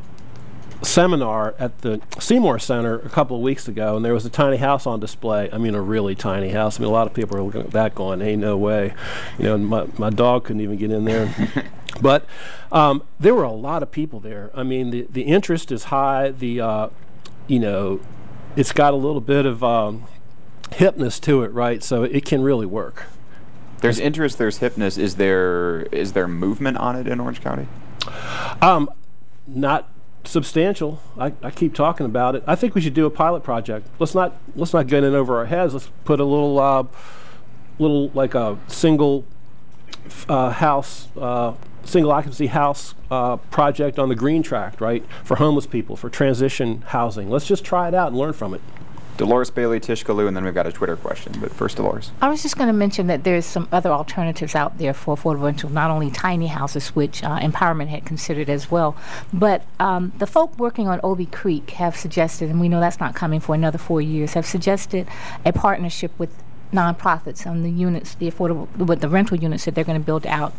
[SPEAKER 3] seminar at the Seymour Center a couple of weeks ago, and there was a tiny house on display. I mean, a really tiny house. I mean, a lot of people are looking at that going, "Ain't no way," you know. And my my dog couldn't even get in there. But um, there were a lot of people there. I mean, the the interest is high. The uh, you know, it's got a little bit of um, hipness to it, right? So it can really work.
[SPEAKER 1] There's interest, there's hipness. Is there is there movement on it in Orange County?
[SPEAKER 3] Um, not substantial. I, I keep talking about it. I think we should do a pilot project. Let's not let's not get in over our heads. Let's put a little uh, little like a single uh, house, uh, single occupancy house uh, project on the green tract, right, for homeless people, for transition housing. Let's just try it out and learn from it.
[SPEAKER 1] Dolores Bailey, Tish Kalu, and then we've got a Twitter question. But first, Dolores.
[SPEAKER 5] I was just going to mention that there's some other alternatives out there for affordable rental, not only tiny houses, which uh, Empowerment had considered as well, but um, the folk working on Obie Creek have suggested, and we know that's not coming for another four years, have suggested a partnership with nonprofits on the units, the affordable, with the rental units that they're going to build out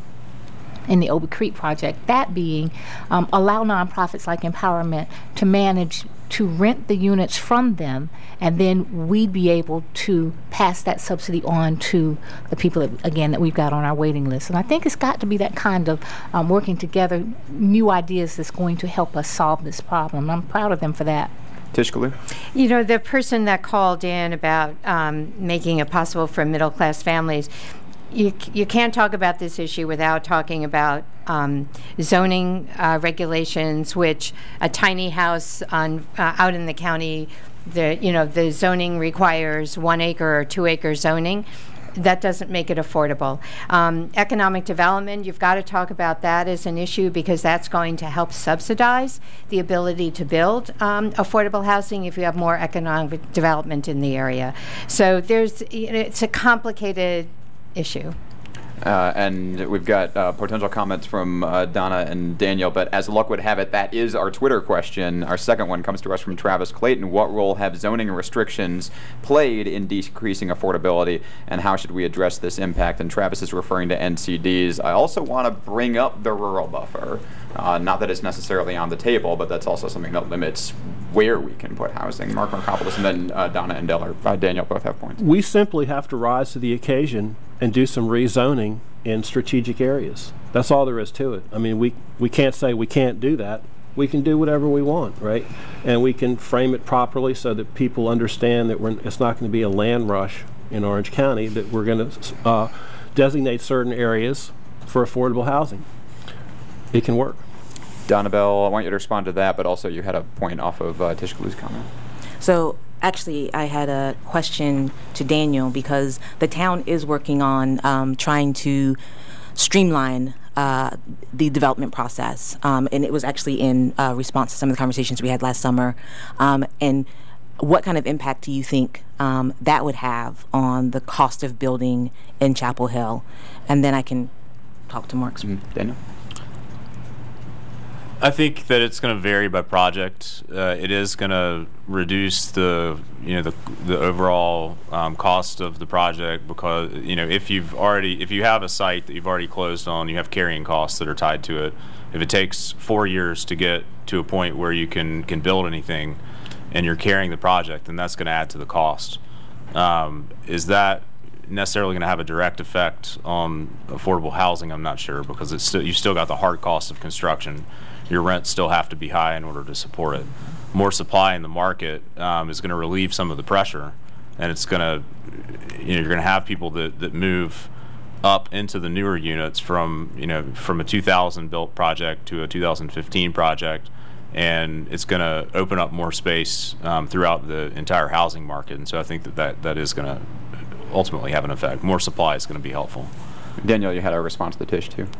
[SPEAKER 5] in the Obie Creek project. That being, um, allow nonprofits like Empowerment to manage to rent the units from them, and then we'd be able to pass that subsidy on to the people, that, again, that we've got on our waiting list. And I think it's got to be that kind of um, working together, new ideas that's going to help us solve this problem. I'm proud of them for that.
[SPEAKER 1] Tish Kalu?
[SPEAKER 2] You know, the person that called in about um, making it possible for middle-class families, You, you can't talk about this issue without talking about um, zoning uh, regulations, which a tiny house on uh, out in the county, the you know the zoning requires one acre or two acre zoning. That doesn't make it affordable. Um, economic development, you've got to talk about that as an issue because that's going to help subsidize the ability to build um, affordable housing if you have more economic development in the area. So there's it's a complicated issue.
[SPEAKER 1] Uh, and we've got uh, potential comments from uh, Donna and Daniel, but as luck would have it, that is our Twitter question. Our second one comes to us from Travis Clayton. What role have zoning restrictions played in decreasing affordability, and how should we address this impact? And Travis is referring to N C Ds. I also want to bring up the rural buffer. Uh, not that it's necessarily on the table, but that's also something that limits where we can put housing. Mark Markopoulos and then uh, Donna and Del- uh, Daniel both have points.
[SPEAKER 3] We simply have to rise to the occasion and do some rezoning in strategic areas. That's all there is to it. I mean, we, we can't say we can't do that. We can do whatever we want, right? And we can frame it properly so that people understand that we're, it's not going to be a land rush in Orange County, that we're going to uh, designate certain areas for affordable housing. It can work.
[SPEAKER 1] Donna Bell, I want you to respond to that, but also you had a point off of uh, Tish Kalu's comment.
[SPEAKER 4] So actually, I had a question to Daniel because the town is working on um, trying to streamline uh, the development process, um, and it was actually in uh, response to some of the conversations we had last summer. Um, and what kind of impact do you think um, that would have on the cost of building in Chapel Hill? And then I can talk to Mark.
[SPEAKER 1] Mm-hmm. Daniel?
[SPEAKER 6] I think that it's going to vary by project. Uh, it is going to reduce the you know the the overall um, cost of the project because you know if you've already if you have a site that you've already closed on, you have carrying costs that are tied to it. If it takes four years to get to a point where you can can build anything, and you're carrying the project, then that's going to add to the cost. Um, is that necessarily going to have a direct effect on affordable housing? I'm not sure because it's still you still got the hard cost of construction. Your rents still have to be high in order to support it. More supply in the market um, is going to relieve some of the pressure, and it's going to, you know, you're going to have people that, that move up into the newer units from, you know, from a two thousand built project to a two thousand fifteen project, and it's going to open up more space um, throughout the entire housing market. And so I think that that, that is going to ultimately have an effect. More supply is going to be helpful.
[SPEAKER 1] Daniel, you had a response to the Tish too.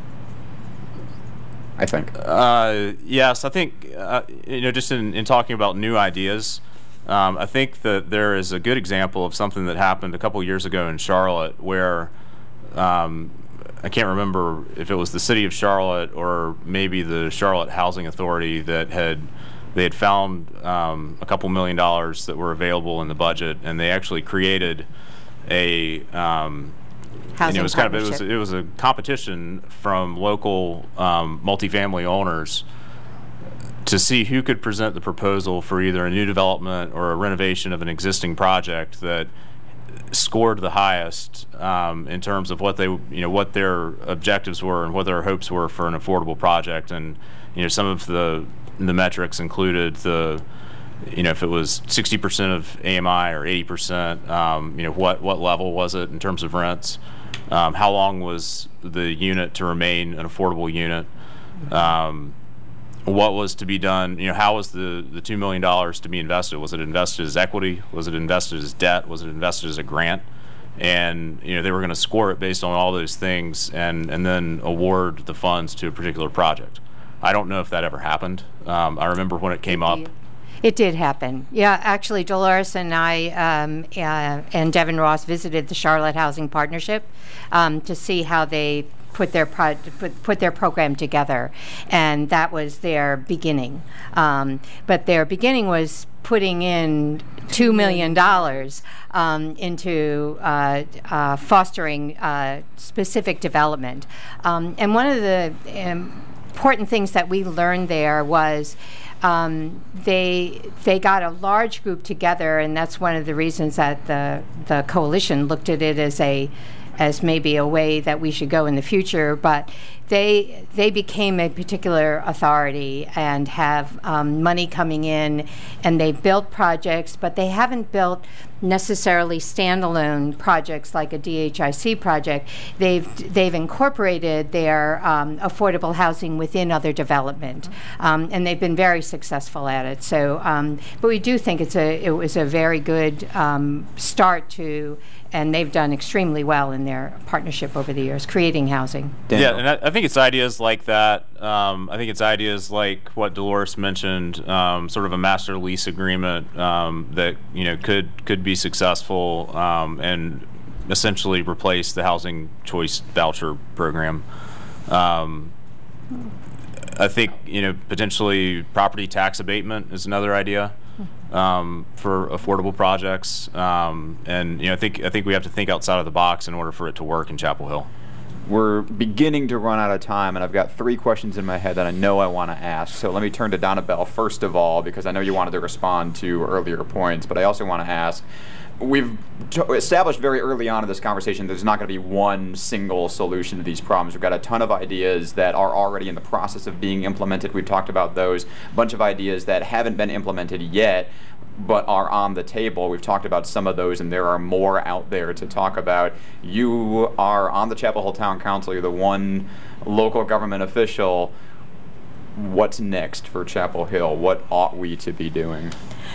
[SPEAKER 1] I think.
[SPEAKER 6] Uh, yes, I think, uh, you know, just in, in talking about new ideas, um, I think that there is a good example of something that happened a couple years ago in Charlotte where um, I can't remember if it was the city of Charlotte or maybe the Charlotte Housing Authority that had they had found um, a couple million dollars that were available in the budget, and they actually created a um, And it was kind of it was it was a competition from local um, multifamily owners to see who could present the proposal for either a new development or a renovation of an existing project that scored the highest um, in terms of what they you know what their objectives were and what their hopes were for an affordable project. And you know some of the the metrics included the you know if it was sixty percent of A M I or eighty percent, um, you know what what level was it in terms of rents. Um, how long was the unit to remain an affordable unit? Um, what was to be done? You know, how was the, the two million dollars to be invested? Was it invested as equity? Was it invested as debt? Was it invested as a grant? And, you know, they were going to score it based on all those things and, and then award the funds to a particular project. I don't know if that ever happened. Um, I remember when it came up.
[SPEAKER 2] It did happen. Yeah, actually, Dolores and I um, uh, and Devin Ross visited the Charlotte Housing Partnership um, to see how they put their pro- put, put their program together, and that was their beginning. Um, but their beginning was putting in two million dollars um, into uh, uh, fostering uh, specific development. Um, and one of the um, important things that we learned there was Um, they they got a large group together, and that's one of the reasons that the the coalition looked at it as a as maybe a way that we should go in the future. But they they became a particular authority and have um, money coming in, and they built projects, but they haven't built necessarily standalone projects like a D H I C project. They've they've incorporated their um, affordable housing within other development, um, and they've been very successful at it. So, um, but we do think it's a it was a very good um, start to, and they've done extremely well in their partnership over the years, creating housing.
[SPEAKER 6] Daniel. Yeah, and I, I think it's ideas like that. Um, I think it's ideas like what Dolores mentioned, um, sort of a master lease agreement um, that you know could could be successful um, and essentially replace the housing choice voucher program. Um, I think you know potentially property tax abatement is another idea. Um, for affordable projects, um, and you know, I think I think we have to think outside of the box in order for it to work in Chapel Hill.
[SPEAKER 1] We're beginning to run out of time, and I've got three questions in my head that I know I want to ask. So let me turn to Donna Bell first of all, because I know you wanted to respond to earlier points, but I also want to ask. We've t- established very early on in this conversation there's not going to be one single solution to these problems. We've got a ton of ideas that are already in the process of being implemented. We've talked about those. A bunch of ideas that haven't been implemented yet but are on the table. We've talked about some of those, and there are more out there to talk about. You are on the Chapel Hill Town Council. You're the one local government official. What's next for Chapel Hill? What ought we to be doing?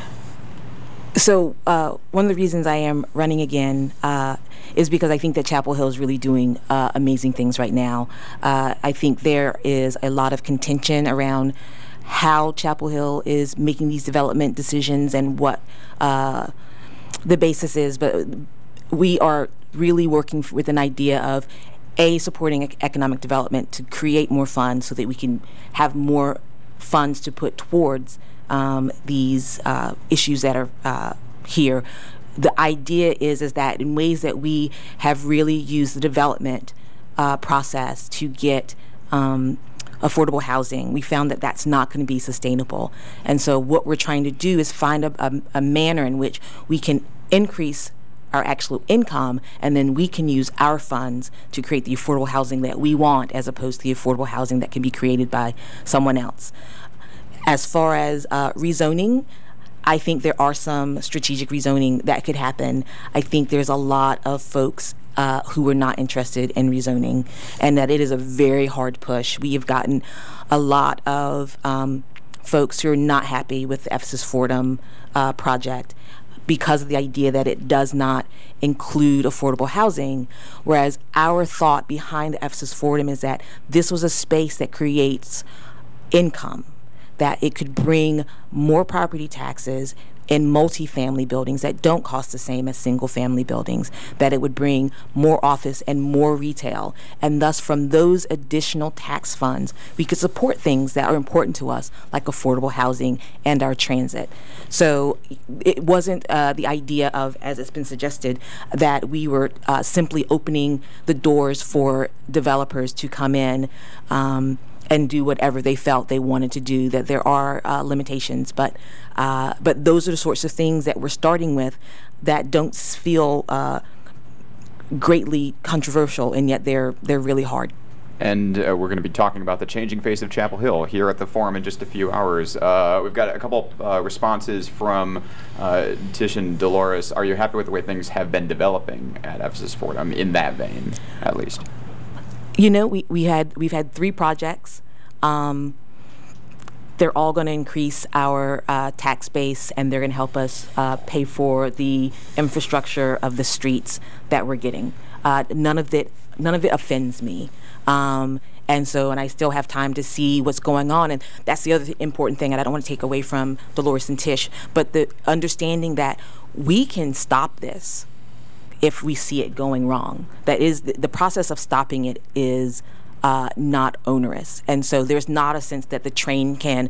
[SPEAKER 4] So uh, one of the reasons I am running again uh, is because I think that Chapel Hill is really doing uh, amazing things right now. Uh, I think there is a lot of contention around how Chapel Hill is making these development decisions and what uh, the basis is, but we are really working f- with an idea of A, supporting ec- economic development to create more funds so that we can have more funds to put towards Um, these uh, issues that are uh, here. The idea is is that in ways that we have really used the development uh, process to get um, affordable housing, we found that that's not going to be sustainable. And so what we're trying to do is find a, a, a manner in which we can increase our actual income, and then we can use our funds to create the affordable housing that we want, as opposed to the affordable housing that can be created by someone else. As far as uh, rezoning, I think there are some strategic rezoning that could happen. I think there's a lot of folks uh, who are not interested in rezoning, and that it is a very hard push. We have gotten a lot of um, folks who are not happy with the Ephesus Fordham uh, project because of the idea that it does not include affordable housing, whereas our thought behind the Ephesus Fordham is that this was a space that creates income, that it could bring more property taxes in multifamily buildings that don't cost the same as single family buildings, that it would bring more office and more retail, and thus from those additional tax funds we could support things that are important to us, like affordable housing and our transit. So it wasn't uh, the idea of, as it's been suggested, that we were uh, simply opening the doors for developers to come in um, and do whatever they felt they wanted to do, that there are uh, limitations, but uh, but those are the sorts of things that we're starting with that don't feel uh, greatly controversial, and yet they're they're really hard.
[SPEAKER 1] And uh, we're going to be talking about the changing face of Chapel Hill here at the forum in just a few hours. Uh, we've got a couple uh, responses from uh, Tish and Dolores. Are you happy with the way things have been developing at Ephesus Fordham, in that vein, at least?
[SPEAKER 4] You know, we, we had, we've had three projects. Um, they're all going to increase our uh, tax base, and they're going to help us uh, pay for the infrastructure of the streets that we're getting. Uh, none of it, none of it offends me. Um, and so, and I still have time to see what's going on. And that's the other th- important thing, and I don't want to take away from Dolores and Tish, but the understanding that we can stop this if we see it going wrong. That is, the, the process of stopping it is uh, not onerous. And so there's not a sense that the train can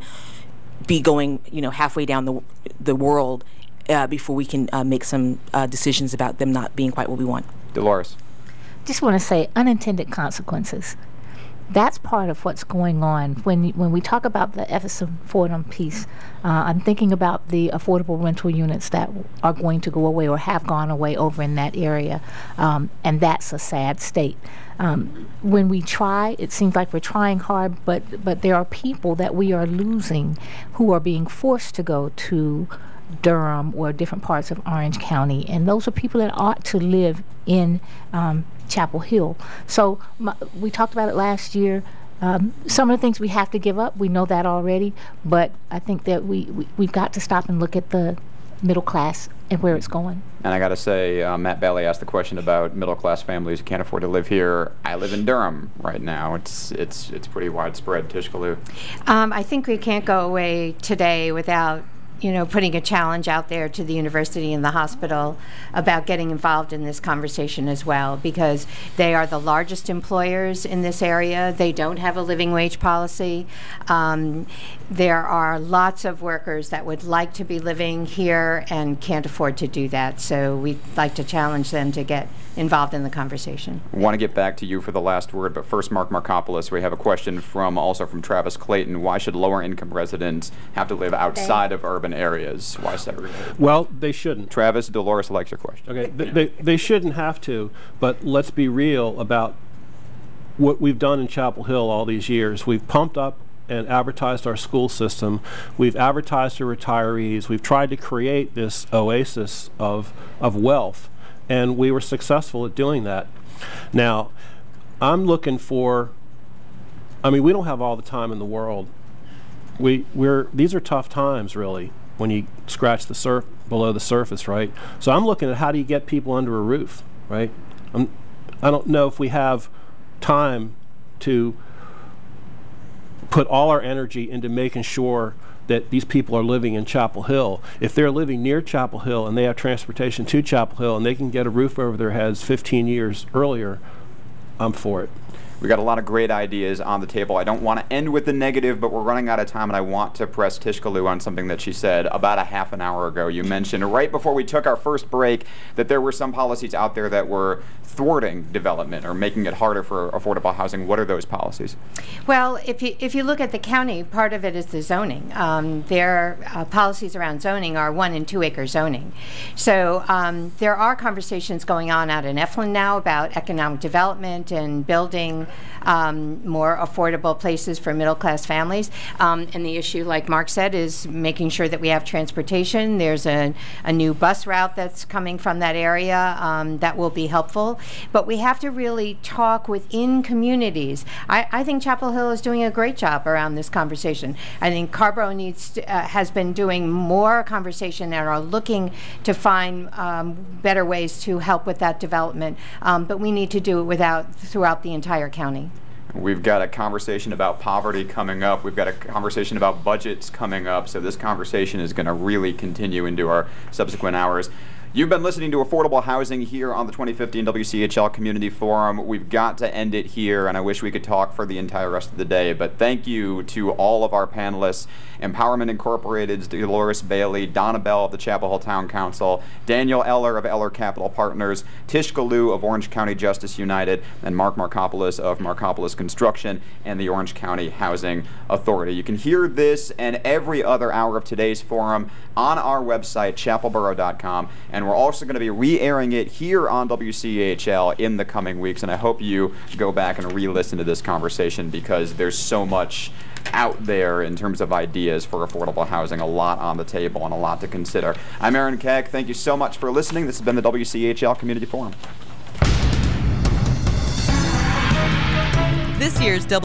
[SPEAKER 4] be going, you know, halfway down the, the world uh, before we can uh, make some uh, decisions about them not being quite what we want.
[SPEAKER 1] Dolores.
[SPEAKER 5] Just want to say unintended consequences. That's part of what's going on. When when we talk about the Ephesus Fordham piece, uh, I'm thinking about the affordable rental units that are going to go away or have gone away over in that area, um, and that's a sad state. Um, when we try, it seems like we're trying hard, but but there are people that we are losing who are being forced to go to Durham or different parts of Orange County, and those are people that ought to live in um, Chapel Hill. So my, we talked about it last year. Um, some of the things we have to give up, we know that already, but I think that we, we, we've got to stop and look at the middle class and where it's going.
[SPEAKER 1] And I got to say, uh, Matt Bailey asked the question about middle-class families who can't afford to live here. I live in Durham right now. It's it's it's pretty widespread. Tish Kalu.
[SPEAKER 2] Um, I think we can't go away today without you know, putting a challenge out there to the university and the hospital about getting involved in this conversation as well, because they are the largest employers in this area. They don't have a living wage policy. Um, there are lots of workers that would like to be living here and can't afford to do that. So we'd like to challenge them to get involved in the conversation.
[SPEAKER 1] I want to get back to you for the last word, but first, Mark Markopoulos. We have a question from also from Travis Clayton. Why should lower-income residents have to live outside of urban areas? Why segregated?
[SPEAKER 3] Well, they shouldn't.
[SPEAKER 1] Travis, Dolores likes your question.
[SPEAKER 3] Okay, they, they, they shouldn't have to, but let's be real about what we've done in Chapel Hill all these years. We've pumped up and advertised our school system. We've advertised to retirees. We've tried to create this oasis of, of wealth, and we were successful at doing that. Now, I'm looking for, I mean, we don't have all the time in the world. We, we're, these are tough times, really, when you scratch the surf below the surface, right? So I'm looking at how do you get people under a roof, right? I'm, I don't know if we have time to put all our energy into making sure that these people are living in Chapel Hill. If they're living near Chapel Hill and they have transportation to Chapel Hill and they can get a roof over their heads fifteen years earlier, I'm for it.
[SPEAKER 1] We got a lot of great ideas on the table. I don't want to end with the negative, but we're running out of time, and I want to press Tish Kalu on something that she said about a half an hour ago. You mentioned right before we took our first break that there were some policies out there that were thwarting development or making it harder for affordable housing. What are those policies?
[SPEAKER 2] Well, if you if you look at the county, part of it is the zoning. Um, their uh, policies around zoning are one and two acre zoning. So um, there are conversations going on out in Eflin now about economic development and building Um, more affordable places for middle-class families. Um, and the issue, like Mark said, is making sure that we have transportation. There's a, a new bus route that's coming from that area um, that will be helpful. But we have to really talk within communities. I, I think Chapel Hill is doing a great job around this conversation. I think Carborough needs to, uh, has been doing more conversation and are looking to find um, better ways to help with that development. Um, but we need to do it without throughout the entire county.
[SPEAKER 1] We've got a conversation about poverty coming up. We've got a conversation about budgets coming up. So this conversation is going to really continue into our subsequent hours. You've been listening to Affordable Housing here on the twenty fifteen W C H L Community Forum. We've got to end it here, and I wish we could talk for the entire rest of the day. But thank you to all of our panelists, Empowerment Incorporated's Dolores Bailey, Donna Bell of the Chapel Hill Town Council, Daniel Eller of Eller Capital Partners, Tish Kalu of Orange County Justice United, and Mark Markopoulos of Markopoulos Construction and the Orange County Housing Authority. You can hear this and every other hour of today's forum on our website, chapel borough dot com, and And we're also going to be re-airing it here on W C H L in the coming weeks, and I hope you go back and re-listen to this conversation because there's so much out there in terms of ideas for affordable housing, a lot on the table and a lot to consider. I'm Aaron Keck. Thank you so much for listening. This has been the W C H L Community Forum.
[SPEAKER 10] This year's